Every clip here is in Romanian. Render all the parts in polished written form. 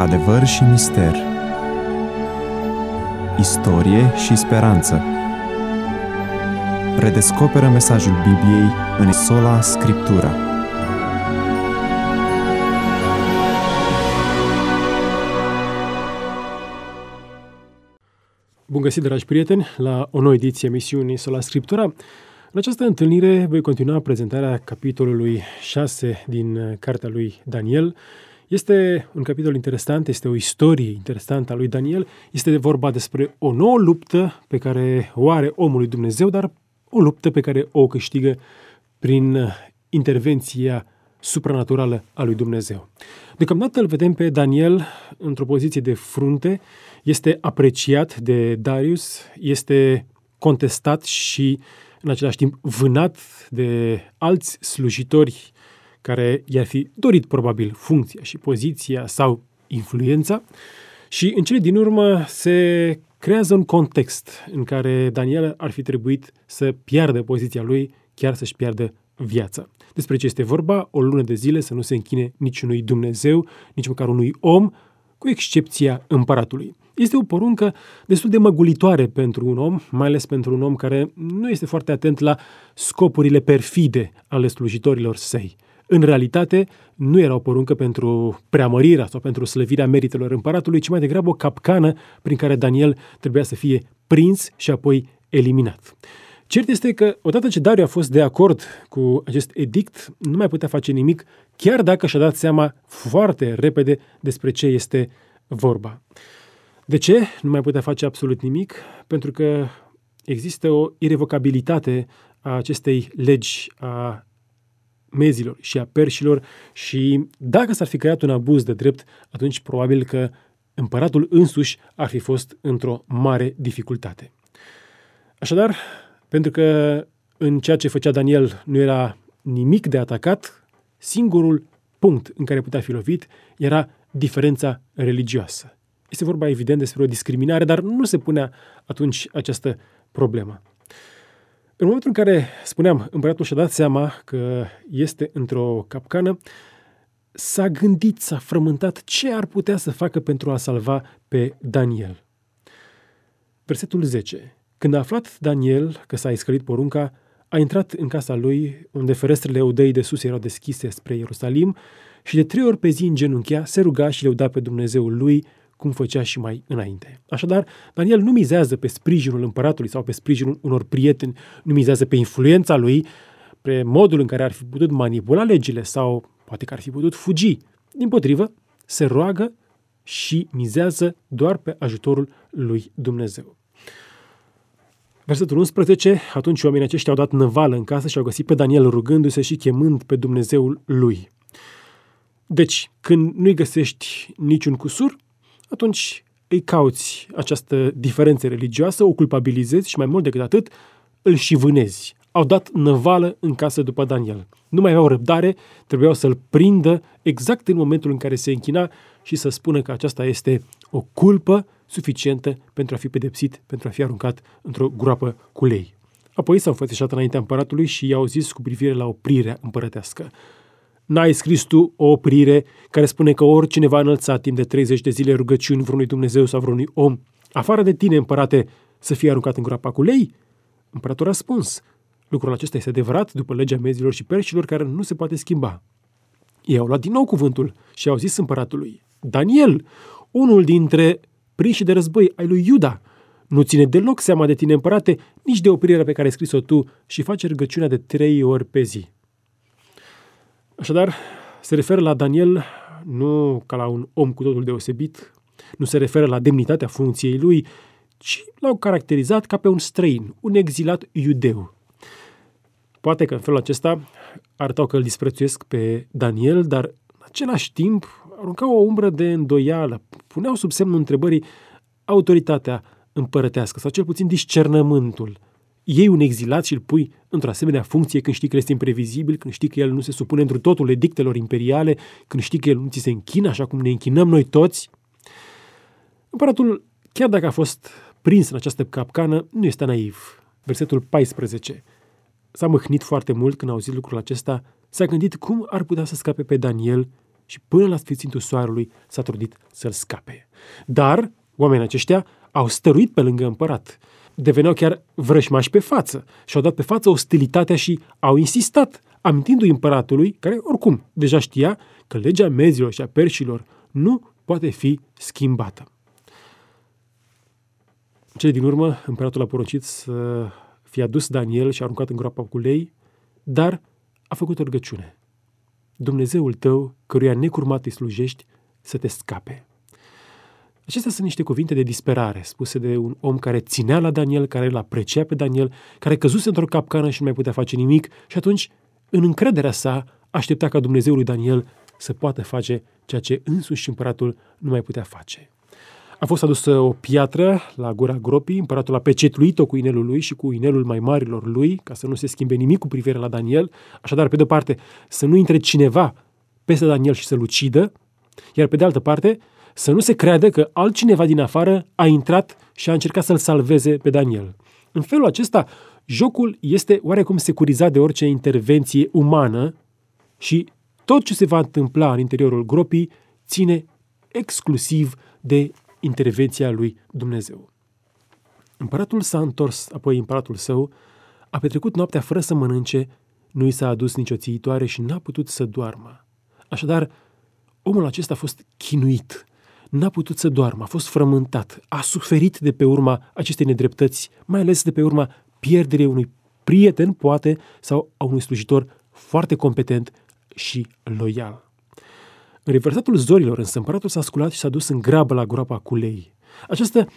Adevăr și mister, istorie și speranță. Redescoperă mesajul Bibliei în Sola Scriptura. Bun găsit, dragi prieteni, la o nouă ediție a emisiunii Sola Scriptura. În această întâlnire voi continua prezentarea capitolului 6 din cartea lui Daniel. Este un capitol interesant, este o istorie interesantă a lui Daniel. Este vorba despre o nouă luptă pe care o are omul lui Dumnezeu, dar o luptă pe care o câștigă prin intervenția supranaturală a lui Dumnezeu. Deocamdată îl vedem pe Daniel într-o poziție de frunte, este apreciat de Darius, este contestat și în același timp vânat de alți slujitori care i-ar fi dorit probabil funcția și poziția sau influența și în cele din urmă se creează un context în care Daniel ar fi trebuit să piardă poziția lui, chiar să-și piardă viața. Despre ce este vorba? O lună de zile să nu se închine niciunui Dumnezeu, nici măcar unui om, cu excepția împăratului. Este o poruncă destul de măgulitoare pentru un om, mai ales pentru un om care nu este foarte atent la scopurile perfide ale slujitorilor săi. În realitate, nu era o poruncă pentru preamărirea sau pentru slăvirea meritelor împăratului, ci mai degrabă o capcană prin care Daniel trebuia să fie prins și apoi eliminat. Cert este că, odată ce Dariu a fost de acord cu acest edict, nu mai putea face nimic, chiar dacă și-a dat seama foarte repede despre ce este vorba. De ce nu mai putea face absolut nimic? Pentru că există o irevocabilitate a acestei legi a mezilor și a perșilor și dacă s-ar fi creat un abuz de drept, atunci probabil că împăratul însuși ar fi fost într-o mare dificultate. Așadar, pentru că în ceea ce făcea Daniel nu era nimic de atacat, singurul punct în care putea fi lovit era diferența religioasă. Este vorba evident despre o discriminare, dar nu se punea atunci această problemă. În momentul în care, spuneam, împăratul și-a dat seama că este într-o capcană, s-a gândit, s-a frământat ce ar putea să facă pentru a salva pe Daniel. Versetul 10. Când a aflat Daniel că s-a iscălit porunca, a intrat în casa lui, unde ferestrele odăii de sus erau deschise spre Ierusalim, și de 3 ori pe zi îngenunchea, se ruga și lăuda pe Dumnezeul lui, cum făcea și mai înainte. Așadar, Daniel nu mizează pe sprijinul împăratului sau pe sprijinul unor prieteni, nu mizează pe influența lui, pe modul în care ar fi putut manipula legile sau poate că ar fi putut fugi. Dimpotrivă, se roagă și mizează doar pe ajutorul lui Dumnezeu. Versetul 11, atunci oamenii aceștia au dat năvală în casă și au găsit pe Daniel rugându-se și chemând pe Dumnezeul lui. Deci, când nu-i găsești niciun cusur, atunci îi cauți această diferență religioasă, o culpabilizezi și mai mult decât atât, îl și vânezi. Au dat năvală în casă după Daniel. Nu mai aveau răbdare, trebuiau să-l prindă exact în momentul în care se închina și să spună că aceasta este o culpă suficientă pentru a fi pedepsit, pentru a fi aruncat într-o groapă cu lei. Apoi s-au înfățișat înaintea împăratului și i-au zis cu privire la oprirea împărătească: N-ai scris tu o oprire care spune că oricine va înălța timp de 30 de zile rugăciuni vreunui Dumnezeu sau vreunui om, afară de tine, împărate, să fie aruncat în groapa cu lei? Împăratul a răspuns: lucrul acesta este adevărat după legea mezilor și perșilor, care nu se poate schimba. Ei au luat din nou cuvântul și au zis împăratului: Daniel, unul dintre prinșii de război ai lui Iuda, nu ține deloc seama de tine, împărate, nici de oprirea pe care ai scris-o tu și face rugăciunea de 3 ori pe zi. Așadar, se referă la Daniel nu ca la un om cu totul deosebit, nu se referă la demnitatea funcției lui, ci l-au caracterizat ca pe un străin, un exilat iudeu. Poate că în felul acesta arătau că îl disprețuiesc pe Daniel, dar în același timp aruncau o umbră de îndoială, puneau sub semnul întrebării autoritatea împărătească sau cel puțin discernământul. Iei un exilat și îl pui într-o asemenea funcție când știi că este imprevizibil, când știi că el nu se supune întru totul edictelor imperiale, când știi că el nu ți se închină așa cum ne închinăm noi toți. Împăratul, chiar dacă a fost prins în această capcană, nu este naiv. Versetul 14. S-a mâhnit foarte mult când a auzit lucrul acesta, s-a gândit cum ar putea să scape pe Daniel și până la sfințitul soarelui s-a trudit să-l scape. Dar oamenii aceștia au stăruit pe lângă împărat. Deveneau chiar vrășmași pe față și au dat pe față ostilitatea și au insistat, amintindu-i împăratului, care oricum deja știa că legea mezilor și a perșilor nu poate fi schimbată. În cele din urmă, împăratul a poruncit să fie adus Daniel și aruncat în groapa cu lei, dar a făcut o rugăciune. Dumnezeul tău, căruia necurmat îi slujești, să te scape. Acestea sunt niște cuvinte de disperare, spuse de un om care ținea la Daniel, care îl aprecia pe Daniel, care căzuse într-o capcană și nu mai putea face nimic și atunci, în încrederea sa, aștepta ca Dumnezeul lui Daniel să poată face ceea ce însuși împăratul nu mai putea face. A fost adusă o piatră la gura gropii, împăratul a pecetluit-o cu inelul lui și cu inelul mai marilor lui, ca să nu se schimbe nimic cu privire la Daniel, așadar, pe de-o parte, să nu intre cineva peste Daniel și să-l ucidă, iar pe de altă parte, să nu se creadă că altcineva din afară a intrat și a încercat să-l salveze pe Daniel. În felul acesta, jocul este oarecum securizat de orice intervenție umană și tot ce se va întâmpla în interiorul gropii ține exclusiv de intervenția lui Dumnezeu. Împăratul s-a întors, apoi împăratul său a petrecut noaptea fără să mănânce, nu i s-a adus nicio țiitoare și n-a putut să doarmă. Așadar, omul acesta a fost chinuit, n-a putut să doarmă, a fost frământat, a suferit de pe urma acestei nedreptăți, mai ales de pe urma pierderii unui prieten, poate, sau a unui slujitor foarte competent și loial. În revărsatul zorilor, însă, împăratul s-a sculat și s-a dus în grabă la groapa cu lei. Această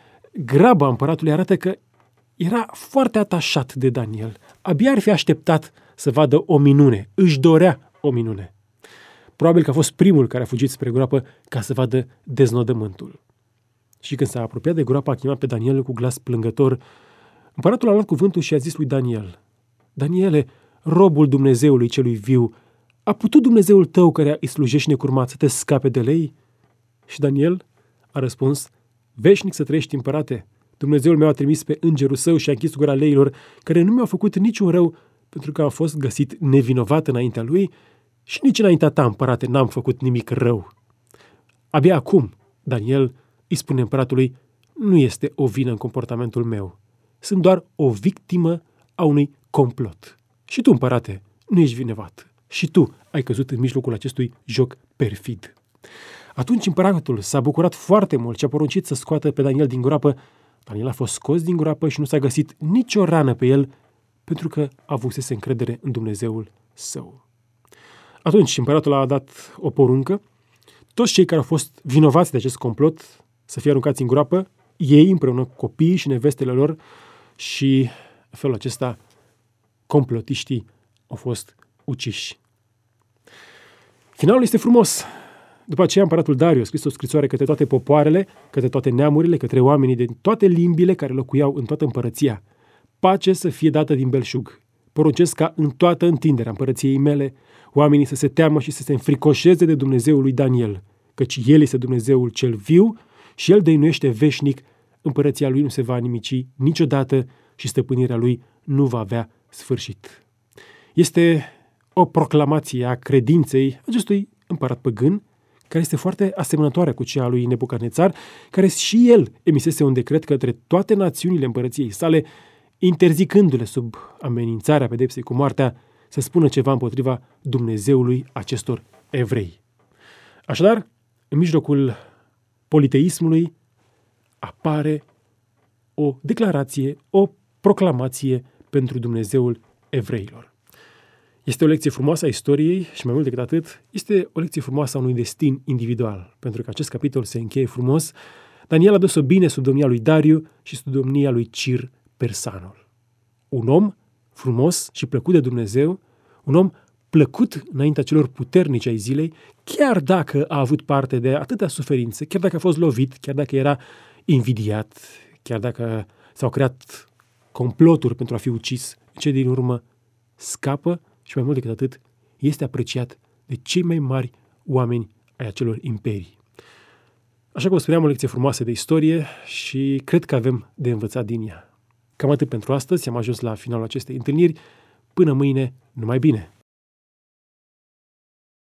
grabă a împăratului arată că era foarte atașat de Daniel. Abia ar fi așteptat să vadă o minune. Își dorea o minune. Probabil că a fost primul care a fugit spre groapă ca să vadă deznodământul. Și când s-a apropiat de groapă, a chemat pe Daniel cu glas plângător. Împăratul a luat cuvântul și a zis lui Daniel: Daniele, robul Dumnezeului celui viu, a putut Dumnezeul tău care îi slujești necurmat să te scape de lei? Și Daniel a răspuns: Veșnic să trăiești, împărate. Dumnezeul meu a trimis pe îngerul său și a închis gura leilor, care nu mi-au făcut niciun rău, pentru că am fost găsit nevinovat înaintea lui și nici înaintea ta, împărate, n-am făcut nimic rău. Abia acum, Daniel îi spune împăratului: nu este o vină în comportamentul meu. Sunt doar o victimă a unui complot. Și tu, împărate, nu ești vinovat. Și tu ai căzut în mijlocul acestui joc perfid. Atunci împăratul s-a bucurat foarte mult și a poruncit să scoată pe Daniel din groapă. Daniel a fost scos din groapă și nu s-a găsit nicio rană pe el, pentru că avusese încredere în Dumnezeul său. Atunci împăratul a dat o poruncă: toți cei care au fost vinovați de acest complot să fie aruncați în groapă, ei împreună cu copiii și nevestele lor, și în felul acesta complotiștii au fost uciși. Finalul este frumos. După aceea, împăratul Dariu a scris o scrisoare către toate popoarele, către toate neamurile, către oamenii din toate limbile care locuiau în toată împărăția. Pace să fie dată din belșug. Poruncesc ca în toată întinderea împărăției mele oamenii să se teamă și să se înfricoșeze de Dumnezeul lui Daniel, căci El este Dumnezeul cel viu și El dăinuiește veșnic, împărăția Lui nu se va nimici niciodată și stăpânirea Lui nu va avea sfârșit. Este o proclamație a credinței acestui împărat păgân, care este foarte asemănătoare cu cea a lui Nebucadnețar, care și el emisese un decret către toate națiunile împărăției sale, interzicându-le sub amenințarea pedepsei cu moartea să spună ceva împotriva Dumnezeului acestor evrei. Așadar, în mijlocul politeismului apare o declarație, o proclamație pentru Dumnezeul evreilor. Este o lecție frumoasă a istoriei și, mai mult decât atât, este o lecție frumoasă a unui destin individual, pentru că acest capitol se încheie frumos. Daniel a dus-o bine sub domnia lui Dariu și sub domnia lui Cir Persanul. Un om frumos și plăcut de Dumnezeu, un om plăcut înaintea celor puternici ai zilei, chiar dacă a avut parte de atâtea suferințe, chiar dacă a fost lovit, chiar dacă era invidiat, chiar dacă s-au creat comploturi pentru a fi ucis, ce din urmă scapă și, mai mult decât atât, este apreciat de cei mai mari oameni ai acelor imperii. Așa cum spuneam, o lecție frumoasă de istorie și cred că avem de învățat din ea. Cam atât pentru astăzi, am ajuns la finalul acestei întâlniri. Până mâine, numai bine!